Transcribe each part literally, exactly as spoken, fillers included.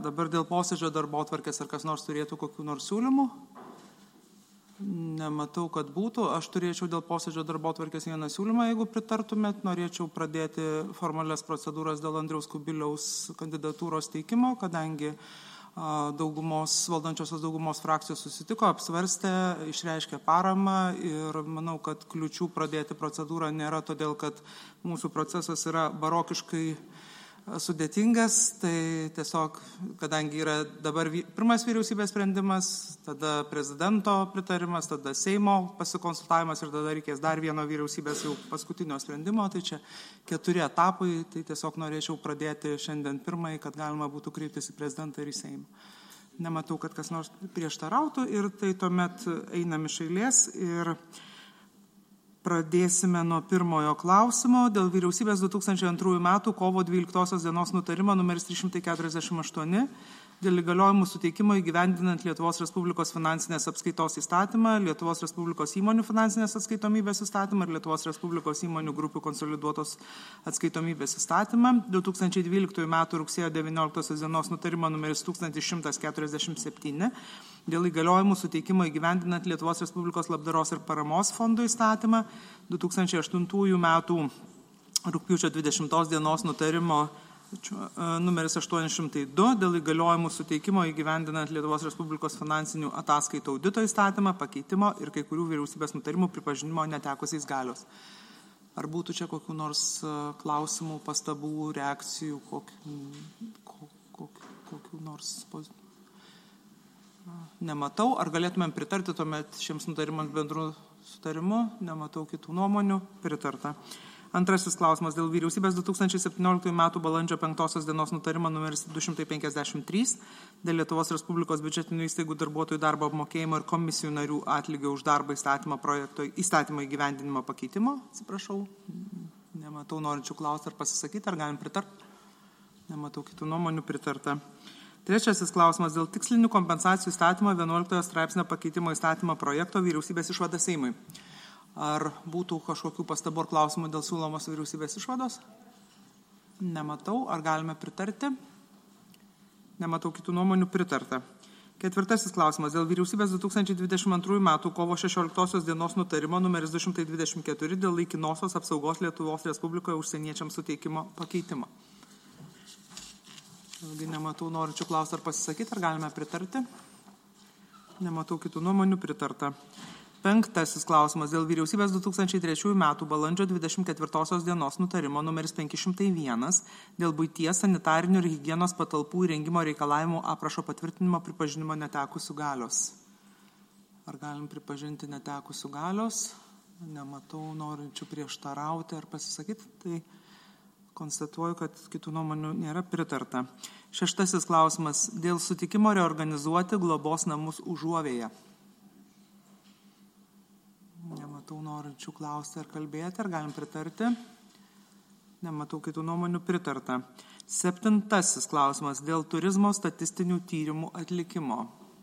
Dabar dėl posėdžio darbotvarkės ar kas nors turėtų kokių nors siūlymų? Nematau, kad būtų. Aš turėčiau dėl posėdžio darbotvarkės vieną siūlymą, jeigu pritartumėt. Norėčiau pradėti formalias procedūras dėl Andriaus Kubiliaus kandidatūros teikimo, kadangi daugumos, valdančiosios daugumos frakcijos susitiko, apsvarstė, išreiškė paramą ir manau, kad kliučių pradėti procedūrą nėra, todėl kad mūsų procesas yra barokiškai sudėtingas, tai tiesiog, kadangi yra dabar pirmas vyriausybės sprendimas, tada prezidento pritarimas, tada Seimo pasikonsultavimas ir tada reikės dar vieno vyriausybės jau paskutinio sprendimo, tai čia keturi etapai, tai tiesiog norėčiau pradėti šiandien pirmai, kad galima būtų kreiptis į prezidentą ir į Seimą. Nematau, kad kas nors prieštarautų ir tai tuomet einam iš eilės ir pradėsime nuo pirmojo klausimo dėl vyriausybės du tūkstančiai antrųjų metų kovo dvyliktosios dienos nutarimo numeris trys šimtai keturiasdešimt aštuoni dėl įgaliojimų suteikimo įgyvendinant Lietuvos Respublikos finansinės apskaitos įstatymą, Lietuvos Respublikos įmonių finansinės atskaitomybės įstatymą ir Lietuvos Respublikos įmonių grupių konsoliduotos atskaitomybės įstatymą, du tūkstančiai dvyliktųjų metų rugsėjo devynioliktosios dienos nutarimo numeris tūkstantis šimtas keturiasdešimt septyni dėl įgaliojimų suteikimo įgyvendinant Lietuvos Respublikos labdaros ir paramos fondų įstatymą, du tūkstančiai aštuntųjų metų rugpjūčio dvidešimtos dienos nutarimo numeris aštuoni šimtai du dėl įgaliojimų suteikimo įgyvendinant Lietuvos Respublikos finansinių ataskaitų audito įstatymą, pakeitimo ir kai kurių vyriausybės nutarimų pripažinimo netekusiais galios. Ar būtų čia kokių nors klausimų, pastabų, reakcijų, kokių, kokių, kokių nors pozicijų? Nematau. Ar galėtumėm pritarti tuomet šiems nutarimams bendrų sutarimu? Nematau kitų nuomonių. Pritarta. Antrasis klausimas dėl vyriausybės du tūkstančiai septynioliktųjų metų balandžio penktosios dienos nutarimo numeris du šimtai penkiasdešimt trys dėl Lietuvos Respublikos biudžetinių įstaigų darbuotojų darbo apmokėjimo ir komisijų narių atlygio už darbą įstatymo projekto įstatymo įgyvendinimo pakeitimo. Atsiprašau, nematau norinčių klausti ar pasisakyti, ar galim pritarti. Nematau kitų nuomonių, pritarta. Trečiasis klausimas dėl tikslinių kompensacijų įstatymo vienuoliktojo straipsnio pakeitimo įstatymo projekto vyriausybės išvada Seimui. Ar būtų kažkokių pastabų ar klausimų dėl siūlomos vyriausybės išvados? Nematau. Ar galime pritarti? Nematau kitų nuomonių, pritarta. Ketvirtasis klausimas dėl vyriausybės du tūkstančiai dvidešimt antrųjų metų kovo šešioliktosios dienos nutarimo numeris du šimtai dvidešimt keturi dėl laikinosios apsaugos Lietuvos Respublikoje užsieniečiams suteikimo pakeitimo. Vėlgi nematau norinčių klausti ar pasisakyti, ar galime pritarti? Nematau kitų nuomonių, pritarta. Penktasis klausimas dėl vyriausybės du tūkstančiai trečiųjų metų balandžio dvidešimt ketvirtosios dienos nutarimo numeris penki šimtai vienas dėl buities, sanitarinių ir higienos patalpų įrengimo reikalavimų aprašo patvirtinimo pripažinimo netekusių galios. Ar galim pripažinti netekusių galios? Nematau norinčių prieštarauti ar pasisakyti, tai konstatuoju, kad kitų nuomonių nėra, pritarta. Šeštasis klausimas dėl sutikimo reorganizuoti globos namus Užuovėje. Nematau norinčių klausti ar kalbėti, ar galim pritarti. Nematau kitų nuomonių, pritarta. Septintasis klausimas dėl turizmo statistinių tyrimų atlikimo.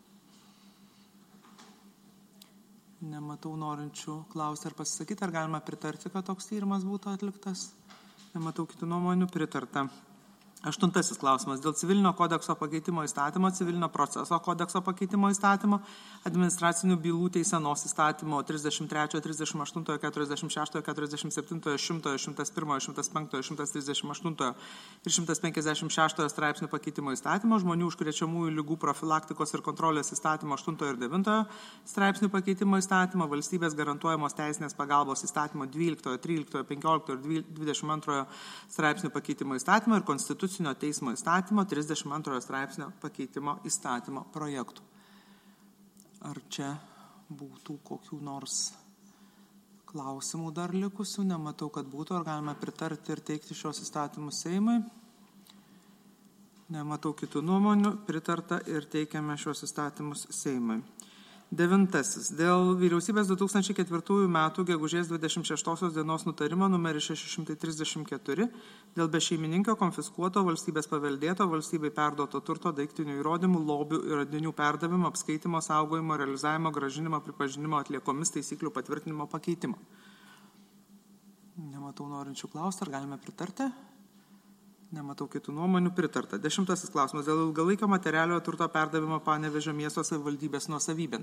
Nematau norinčių klausti ar pasisakyti, ar galima pritarti, kad toks tyrimas būtų atliktas. Nematau kitų nuomonių, pritarta. Aštuntasis klausimas dėl civilinio kodekso pakeitimo įstatymo, civilinio proceso kodekso pakeitimo įstatymo, administracinių bylų teisenos įstatymo trisdešimt trečiojo, trisdešimt aštuntojo, keturiasdešimt šeštojo, keturiasdešimt septintojo, šimtojo, šimtas pirmojo, šimtas penktojo, šimtas trisdešimt aštuntojo ir šimtas penkiasdešimt šeštojo straipsnių pakeitimo įstatymo, žmonių užkrečiamųjų ligų profilaktikos ir kontrolės įstatymo aštuntojo ir devintojo straipsnių pakeitimo įstatymo, valstybės garantuojamos teisinės pagalbos įstatymo dvyliktojo, tryliktojo, penkioliktojo ir dvidešimt antrojo straipsnių pakeitimo įstatymo ir konstitucijos teismo įstatymo trisdešimt antrojo straipsnio pakeitimo įstatymo projektų. Ar čia būtų kokių nors klausimų dar likusių? Nematau, kad būtų. Ar galime pritarti ir teikti šios įstatymus Seimui? Nematau kitų nuomonių. Pritarta ir teikiame šios įstatymus Seimui. Devintasis. Dėl vyriausybės du tūkstančiai ketvirtųjų metų gegužės dvidešimt šeštosios dienos nutarimo numeris šeši šimtai trisdešimt keturi dėl bešeimininkio konfiskuoto valstybės paveldėto valstybei perduoto turto daiktinių įrodymų, lobių ir radinių perdavimo, apskaitimo, saugojimo, realizavimo, grąžinimo, pripažinimo atliekomis taisyklių patvirtinimo pakeitimo. Nematau norinčių klausti, ar galime pritarti? Nematau kitų nuomonių, pritarta. Dešimtasis klausimas dėl ilgalaikio materialiojo turto perdavimo Panevėžio miesto savivaldybės nuosavybėn.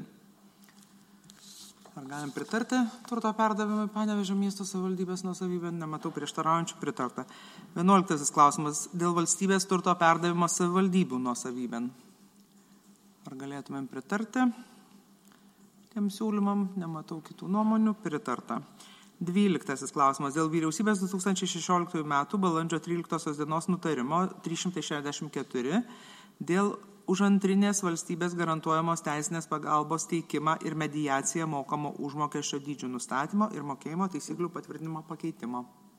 Ar galim pritarti turto perdavimui Panevėžio miesto savivaldybės nuosavybėn? Nematau prieštaraujančių, pritarta. Vienuoliktasis klausimas dėl valstybės turto perdavimo savivaldybių nuosavybėn. Ar galėtumėm pritarti tiem siūlymam? Nematau kitų nuomonių, pritarta. Dvyliktasis klausimas dėl vyriausybės du tūkstančiai šešioliktųjų metų balandžio tryliktosios dienos nutarimo trys šimtai šešiasdešimt keturi dėl užantrinės valstybės garantuojamos teisinės pagalbos teikimą ir mediaciją mokamo užmokesčio dydžių nustatymo ir mokėjimo taisyklių patvirtinimo pakeitimo.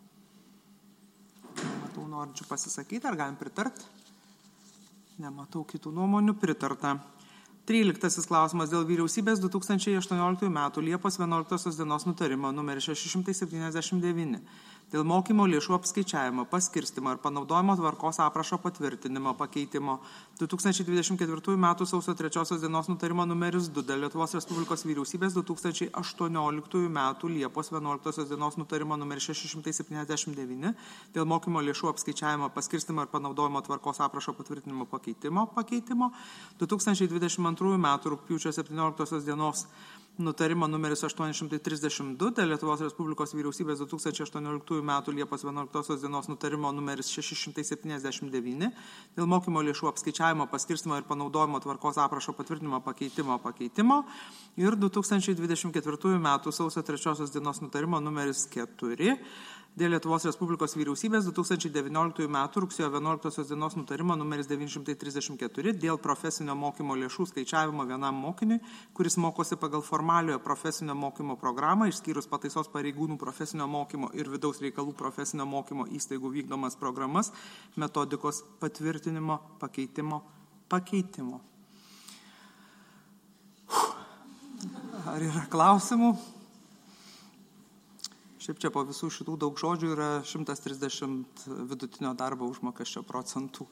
Nematau norinčių pasisakyti, ar galim pritarti? Nematau kitų nuomonių, pritarta. Tryliktasis klausimas dėl vyriausybės du tūkstančiai aštuonioliktųjų metų Liepos vienuoliktosios dienos nutarimo numeris šeši šimtai septyniasdešimt devyni dėl mokymo lėšų apskaičiavimo, paskirstymo ir panaudojimo tvarkos aprašo patvirtinimo pakeitimo du tūkstančiai dvidešimt ketvirtųjų metų sausio trečiosios dienos nutarimo numeris du dėl Lietuvos Respublikos vyriausybės du tūkstančiai aštuonioliktųjų metų Liepos vienuoliktosios dienos nutarimo numeris šeši šimtai septyniasdešimt devyni dėl mokymo lėšų apskaičiavimo, paskirstymo ir panaudojimo tvarkos aprašo patvirtinimo pakeitimo pakeitimo du tūkstančiai dvidešimt antrųjų metų rugpjūčio septynioliktosios dienos nutarimo numeris aštuoni šimtai trisdešimt du dėl Lietuvos Respublikos vyriausybės du tūkstančiai aštuonioliktųjų metų Liepos vienuoliktosios dienos nutarimo numeris šeši šimtai septyniasdešimt devyni dėl mokymo lėšų apskaičiavimo, paskirstymo ir panaudojimo tvarkos aprašo patvirtinimo pakeitimo pakeitimo ir du tūkstančiai dvidešimt ketvirtųjų metų sausio trečiosios dienos nutarimo numeris keturi dėl Lietuvos Respublikos vyriausybės du tūkstančiai devynioliktųjų metų rugsėjo vienuoliktosios dienos nutarimo numeris devyni šimtai trisdešimt keturi dėl profesinio mokymo lėšų skaičiavimo vienam mokiniui, kuris mokosi pagal formaliojo profesinio mokymo programą, išskyrus pataisos pareigūnų profesinio mokymo ir vidaus reikalų profesinio mokymo įstaigų vykdomas programas, metodikos patvirtinimo pakeitimo pakeitimo. Ar yra klausimų? Šiaip čia po visų šitų daug žodžių yra šimtas trisdešimt vidutinio darbo užmokesčio procentų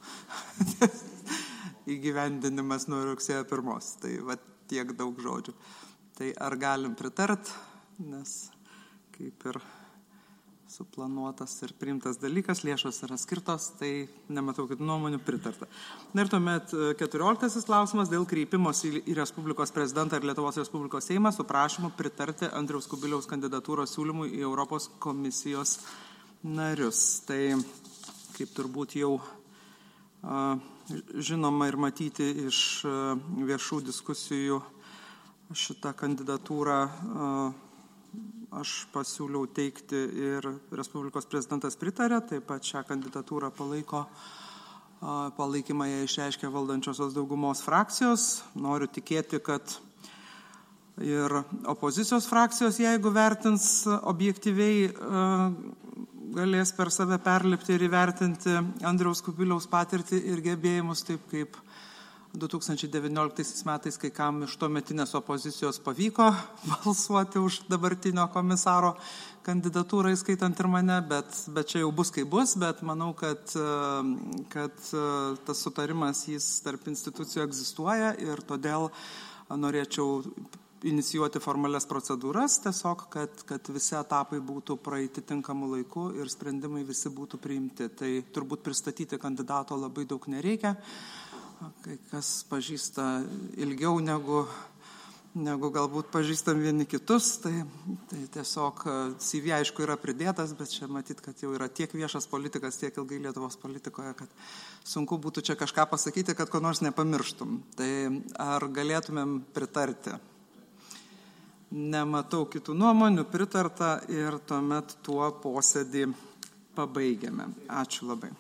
įgyvendinimas nuo rugsėjo pirmos. Tai va tiek daug žodžių. Tai ar galim pritart, nes kaip ir suplanuotas ir priimtas dalykas, lėšos yra skirtos, tai nematau kitų nuomonių, pritarta. Ir tuomet keturioliktasis klausimas dėl kreipimosi į Respublikos prezidentą ir Lietuvos Respublikos Seimą su prašymu pritarti Andriaus Kubiliaus kandidatūros siūlymui į Europos komisijos narius. Tai kaip turbūt jau a, žinoma ir matyti iš a, viešų diskusijų šitą kandidatūrą a, aš pasiūliau teikti ir Respublikos prezidentas pritarė, taip pat šią kandidatūrą palaiko, palaikymą ją išreiškia valdančiosios daugumos frakcijos. Noriu tikėti, kad ir opozicijos frakcijos, jeigu vertins objektyviai, galės per save perlipti ir įvertinti Andriaus Kubiliaus patirtį ir gebėjimus, taip kaip du tūkstančiai devynioliktaisiais metais kai kam iš tuometinės opozicijos pavyko balsuoti už dabartinio komisaro kandidatūrą, įskaitant ir mane, bet, bet čia jau bus kaip bus, bet manau, kad, kad tas sutarimas jis tarp institucijų egzistuoja ir todėl norėčiau inicijuoti formalias procedūras, tiesiog, kad, kad visi etapai būtų praeiti tinkamu laiku ir sprendimai visi būtų priimti. Tai turbūt pristatyti kandidato labai daug nereikia. Kai kas pažįsta ilgiau negu, negu galbūt pažįstam vieni kitus, tai, tai tiesiog C V aišku yra pridėtas, bet čia matyt, kad jau yra tiek viešas politikas, tiek ilgai Lietuvos politikoje, kad sunku būtų čia kažką pasakyti, kad ko nors nepamirštum. Tai ar galėtumėm pritarti? Nematau kitų nuomonių, pritarta ir tuomet tuo posėdį pabaigiame. Ačiū labai.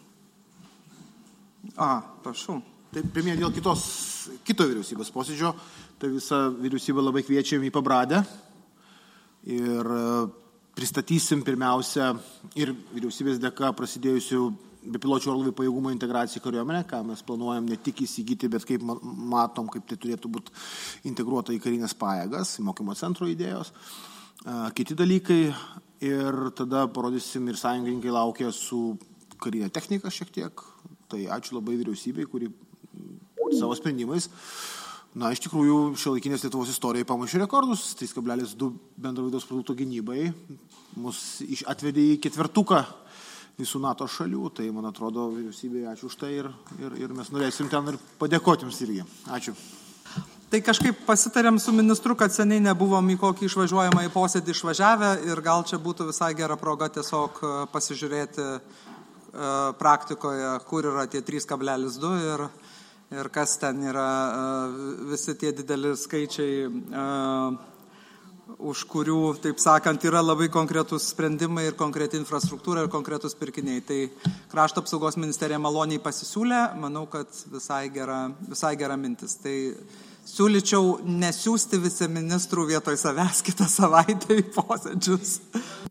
A, prašau. Tai pirmieji dėl kitos, kito vyriausybės posėdžio, tai visa vyriausybė labai kviečiam į Pabradę ir pristatysim pirmiausia ir vyriausybės dėka prasidėjusių bepiločių orlaivių pajėgumo integraciją į kariuomenę, ką mes planuojam ne tik įsigyti, bet kaip matom, kaip tai turėtų būti integruota į karinės pajėgas, į mokymo centro idėjos. Kiti dalykai ir tada parodysim ir sąjungininkai laukia su karinė technika šiek tiek. Tai ačiū labai vyriausybei, kuri savo sprendimais, na, iš tikrųjų, šiuolaikinės Lietuvos istorijai pamušė rekordus, trys kablelis du bendro vidaus produkto gynybai, mus atvedė į ketvirtuką visų NATO šalių. Tai, man atrodo, vyriausybėje ačiū už tai ir, ir, ir mes norėsim ten ir padėkoti jums irgi. Ačiū. Tai kažkaip pasitarėm su ministru, kad seniai nebuvom į kokį išvažiuojamą į posėdį išvažiavę ir gal čia būtų visai gera proga tiesiog pasižiūrėti e, praktikoje, kur yra tie trys kablelis du ir, ir kas ten yra e, visi tie dideli skaičiai, e, už kurių, taip sakant, yra labai konkretus sprendimai ir konkreti infrastruktūra ir konkretus pirkiniai. Tai Krašto apsaugos ministerija maloniai pasisiūlė, manau, kad visai gera, visai gera mintis. Tai siūlyčiau nesiųsti viceministrų vietoj savęs kitą savaitę į posėdžius.